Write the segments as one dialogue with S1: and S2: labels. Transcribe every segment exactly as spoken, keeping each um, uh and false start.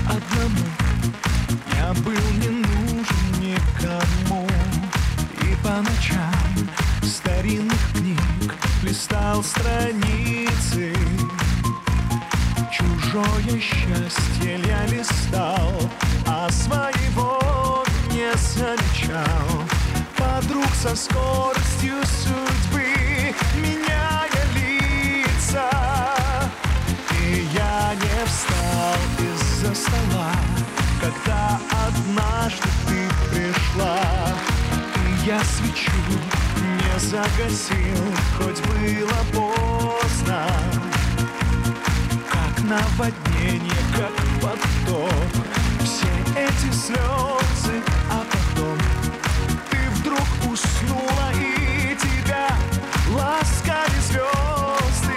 S1: одному, я был не нужен никому. И по ночам старинных книг листал страницы. Чужое счастье я листал, а своего не замечал. Подруг со скоростью судьбы меняя лица. И я не встал из-за стола, когда однажды ты пришла. И я свечу не загасил, хоть было поздно. Как наводнение, как поток, все эти слезы, а потом ты вдруг уснула, и тебя ласкали звезды.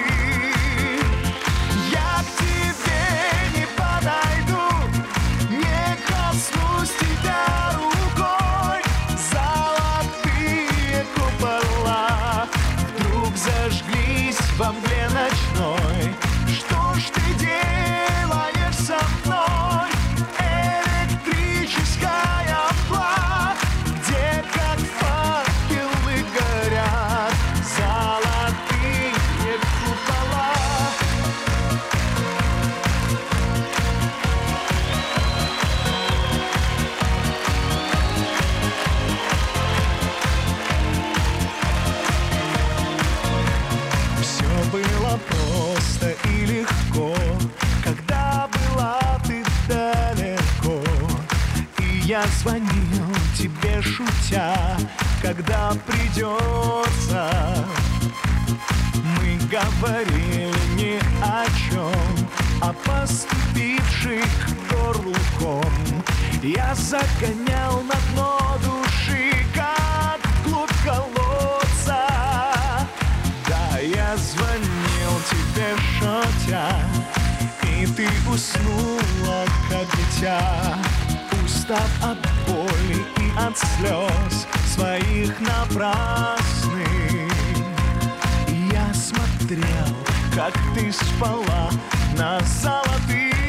S1: Я к тебе не подойду, не коснусь тебя рукой. Золотые купола вдруг зажглись во мгле ночной. Что ж ты делаешь со мной? Электрическая мгла, где как факелы горят золотые купола. Все было просто и легко, когда была ты далеко. И я звонил тебе шутя, когда придется. Мы говорили ни о чем, а поступивший к горлу ком я загонял на дно души, как вглубь колодца. Да, я звонил тебе шутя, и ты уснула, как дитя, устав от боли и от слез своих напрасных. И я смотрел, как ты спала на золотые